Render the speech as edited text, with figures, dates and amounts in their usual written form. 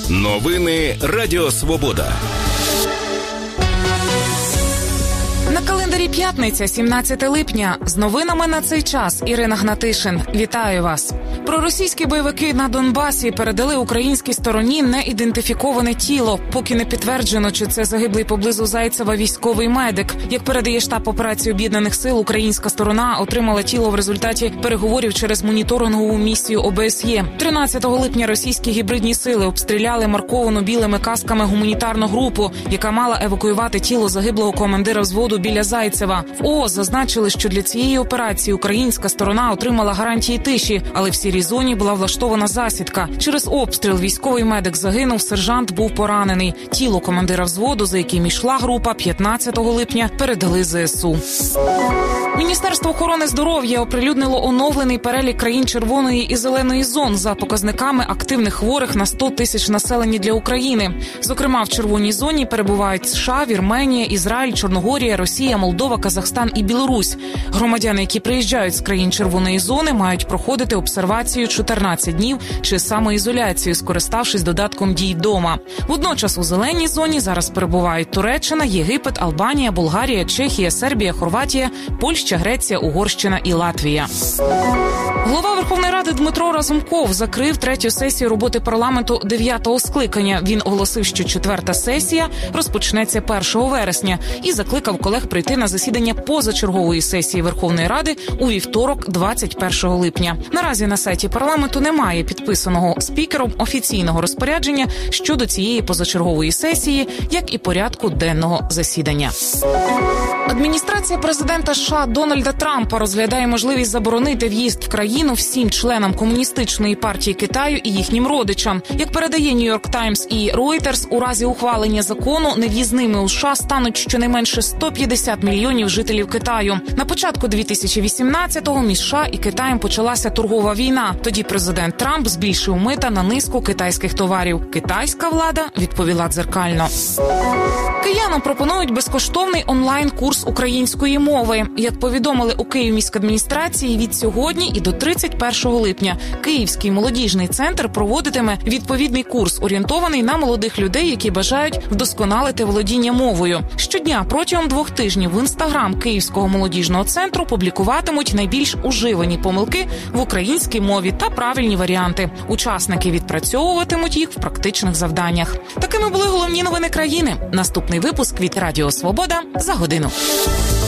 Новини Радіо Свобода. На календарі п'ятниця, 17 липня. З новинами на цей час Ірина Гнатишин. Вітаю вас. Проросійські бойовики на Донбасі передали українській стороні неідентифіковане тіло. Поки не підтверджено, чи це загиблий поблизу Зайцева військовий медик. Як передає штаб операції Об'єднаних сил, українська сторона отримала тіло в результаті переговорів через моніторингову місію ОБСЄ. 13 липня російські гібридні сили обстріляли марковану білими касками гуманітарну групу, яка мала евакуювати тіло загиблого командира взводу біля Зайцева. В ООС зазначили, що для цієї операції українська сторона отримала гарантії тиші, але в сірій зоні була влаштована засідка. Через обстріл військовий медик загинув, сержант був поранений. Тіло командира взводу, за яким йшла група, 15 липня передали ЗСУ. Міністерство охорони здоров'я оприлюднило оновлений перелік країн червоної і зеленої зон за показниками активних хворих на 100 тисяч населення для України. Зокрема, в червоній зоні перебувають США, Вірменія, Ізраїль, Чорногорія, Росія, Молдова, Казахстан і Білорусь. Громадяни, які приїжджають з країн червоної зони, мають проходити обсервацію 14 днів чи самоізоляцію, скориставшись додатком «Дій вдома». Водночас у зеленій зоні зараз перебувають Туреччина, Єгипет, Албанія, Болгарія, Чехія, Сербія, Хорватія, Польща, Греція, Угорщина і Латвія. Голова Верховної Ради Дмитро Разумков закрив третю сесію роботи парламенту 9-го скликання. Він оголосив, що четверта сесія розпочнеться 1 вересня і закликав колег прийти на засідання позачергової сесії Верховної Ради у вівторок, 21 липня. Наразі на сайті парламенту немає підписаного спікером офіційного розпорядження щодо цієї позачергової сесії, як і порядку денного засідання. Адміністрація президента США Дональда Трампа розглядає можливість заборонити в'їзд в країну всім членам Комуністичної партії Китаю і їхнім родичам. Як передає Нью-Йорк Таймс і Reuters, у разі ухвалення закону нев'їзними у США стануть щонайменше 150 мільйонів жителів Китаю. На початку 2018-го між США і Китаєм почалася торгова війна. Тоді президент Трамп збільшив мита на низку китайських товарів. Китайська влада відповіла дзеркально. Киянам пропонують безкоштовний онлайн-курс української мови. Як повідомили у Київміськадміністрації, від сьогодні і до 31 липня Київський молодіжний центр проводитиме відповідний курс, орієнтований на молодих людей, які бажають вдосконалити володіння мовою. Щодня протягом 2 тижнів в Інстаграм Київського молодіжного центру публікуватимуть найбільш уживані помилки в українській мові та правильні варіанти. Учасники відпрацьовуватимуть їх в практичних завданнях. Такими були головні новини країни. Наступний випуск від Радіо Свобода за годину.